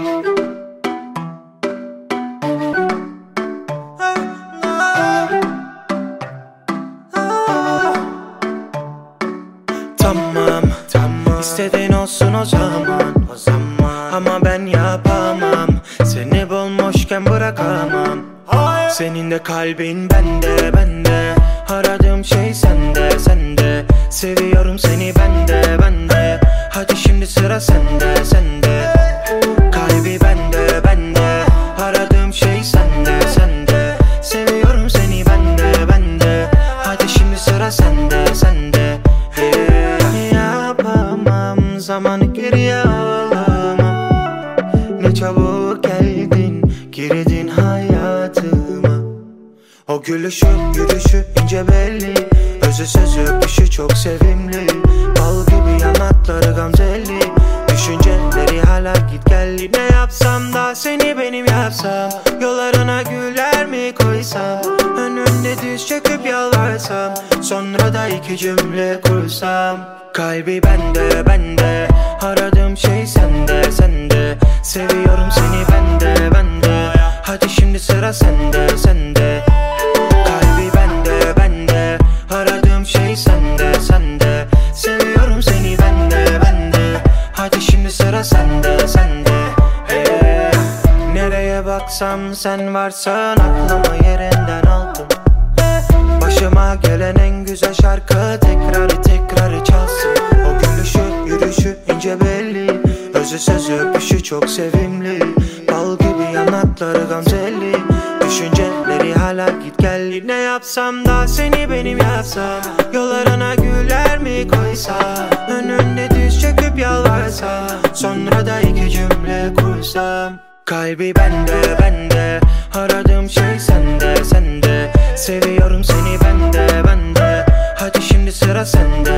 Tamam, istediğin olsun o zaman. Ama ben yapamam, seni bulmuşken bırakamam. Senin de kalbin bende. Aradığım şey sende. Seviyorum seni bende. Hadi şimdi sıra sende. Kalbi bende. Aradığım şey sende. Seviyorum seni bende. Hadi şimdi sıra sende. Yapamam, zamanı geriye alamam. Ne çabuk geldin, girdin hayatıma. O gülüşü, yürüyüşü ince belli, özü sözü öpüşü çok sevimli. Bal gibi yanakları gamzeli, düşünceleri hala git gelli. Ne yapsam da seni benim yapsam, yollarına güller mi koysam, önünde diz çöküp yalvarsam, sonra da iki cümle kursam. Kalbi bende, aradığım şey sende. Seviyorum seni bende. Hadi şimdi sıra sende. Kalbi bende, aradığım şey sende. Seviyorum seni bende. Hadi şimdi sıra sende. Nereye baksam sen varsan, aklımı yerinden aldım. Başıma gelen en güzel şarkı tekrarı çalsın. O gülüşü, yürüyüşü ince belli, özü sözü öpüşü çok sevimli. Bal gibi yanakları gamzeli, düşünceleri hala git gelli. Ne yapsam da seni benim yapsam, yollarına güller mi koysam, önünde diz çöküp yalvarsam, sonra da iki cümle kursam. Kalbi bende, aradığım şey sende. Seviyorum seni bende. Hadi şimdi sıra sende.